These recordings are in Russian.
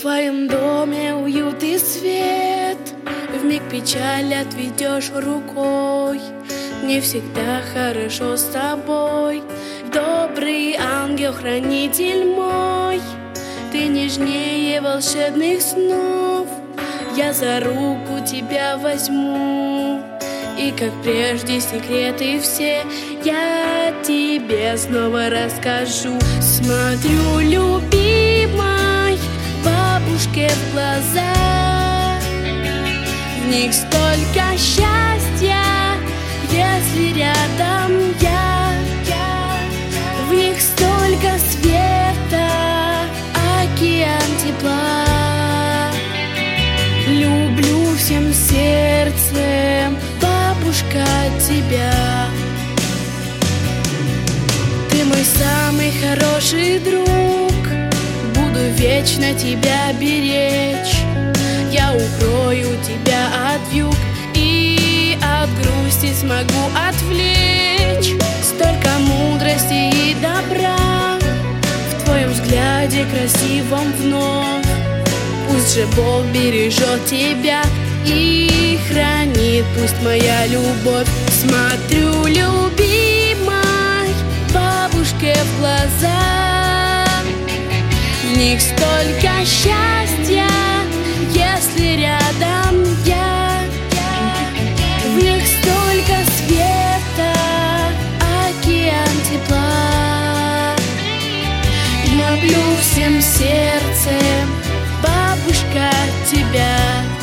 твоем доме уют и свет, вмиг печаль отведешь рукой. Мне всегда хорошо с тобой, добрый ангел-хранитель мой. Ты нежнее волшебных снов, я за руку тебя возьму. И как прежде секреты все я тебе снова расскажу. Смотрю, любимой, бабушке в глаза, в них столько счастья, если рядом я. В них столько света, океан тепла. Люблю всем сердцем, бабушка, тебя. Ты мой самый хороший друг, буду вечно тебя беречь. Я укрою тебя от вьюг и от грусти смогу отвлечь. Столько мудрости и добра в твоем взгляде красивом вновь. Пусть же Бог бережет тебя и хранит, пусть моя любовь. Смотрю, любимой, бабушке в глаза, в них столько счастья, если рядом я. В них столько света, океан тепла. Люблю всем сердцем, бабушка, тебя.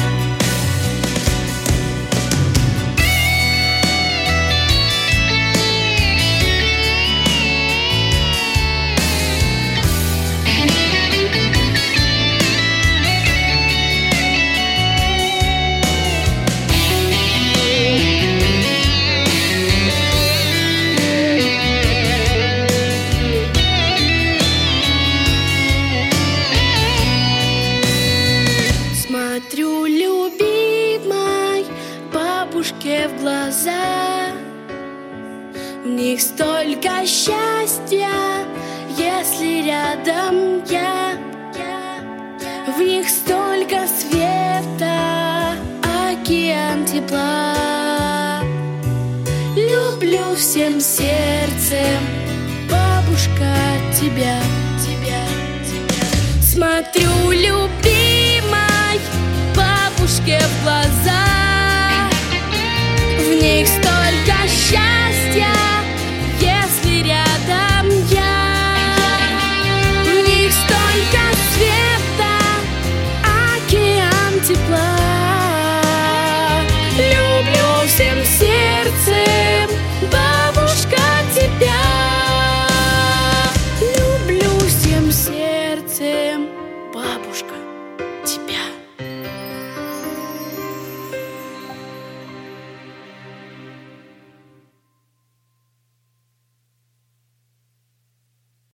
Смотрю, любимой, бабушке в глаза, в них столько счастья, если рядом я. В них столько света, океан тепла. Люблю всем сердцем, бабушка, тебя. Смотрю, любимой, бабушке в глаза, в них столько счастья.